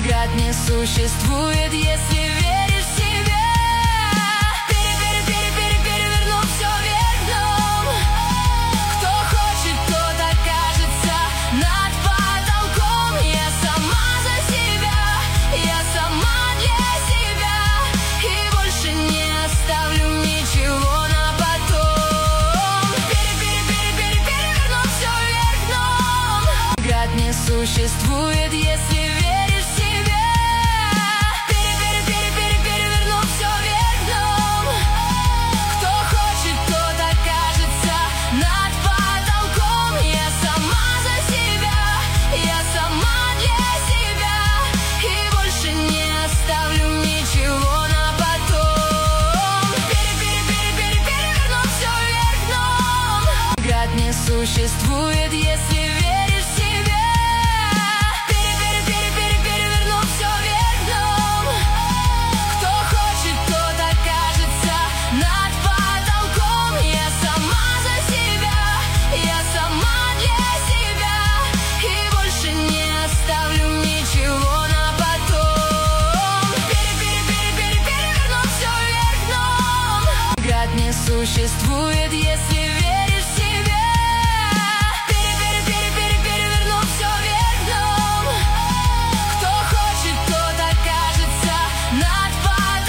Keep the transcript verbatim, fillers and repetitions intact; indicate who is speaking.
Speaker 1: Преград не существует, если веришь в себя. Пере-пере-пере-пере-переверну все вверх дном. Кто хочет, тот окажется над потолком. Я сама за себя, я сама для себя, и больше не оставлю ничего на потом. Пере-пере-пере-пере-переверну все вверх дном. Преград не существует, если